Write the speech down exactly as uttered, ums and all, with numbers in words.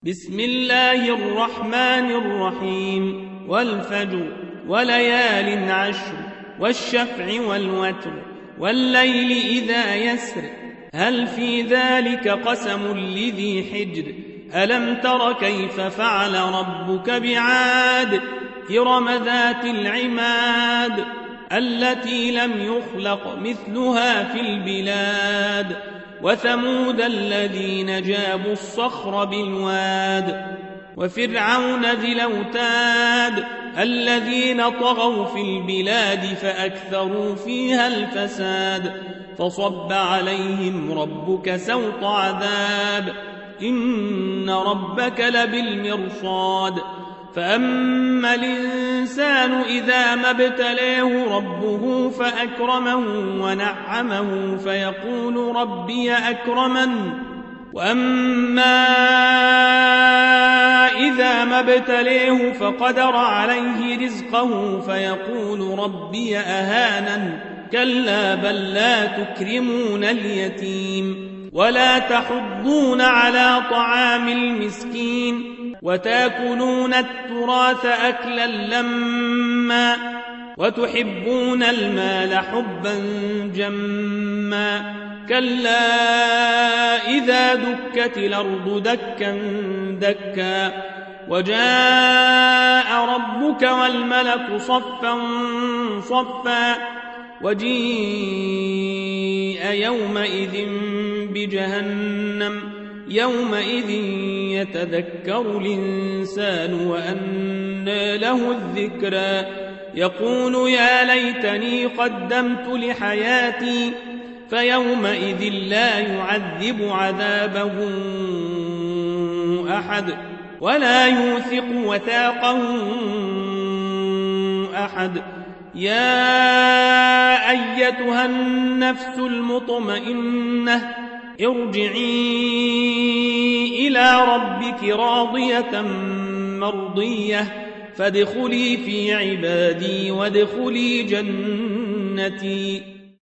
بسم الله الرحمن الرحيم والفجر وليال عشر والشفع والوتر والليل إذا يسر هل في ذلك قسم لذي حجر ألم تر كيف فعل ربك بعاد إرم ذات العماد التي لم يخلق مثلها في البلاد وثمود الذين جابوا الصخر بالواد وفرعون ذي الأوتاد الذين طغوا في البلاد فأكثروا فيها الفساد فصب عليهم ربك سوط عذاب إن ربك لبالمرصاد فأما الإنسان إذا ما ابتلاه ربه فأكرمه ونعمه فيقول ربي أكرمن وأما إذا ما ابتلاه فقدر عليه رزقه فيقول ربي أهانن كلا بل لا تكرمون اليتيم ولا تحضون على طعام المسكين وتاكلون التراث أكلا لما وتحبون المال حبا جما كلا إذا دكت الأرض دكا دكا وجاء ربك والملك صفا صفا وجيء يومئذ بجهنم يومئذ يتذكر الإنسان وأنى له الذكرى يقول يا ليتني قدمت لحياتي فيومئذ لا يعذب عذابه أحد ولا يوثق وثاقه أحد يا أيتها النفس المطمئنة ارجعي إلى ربك راضية مرضية فادخلي في عبادي وادخلي جنتي.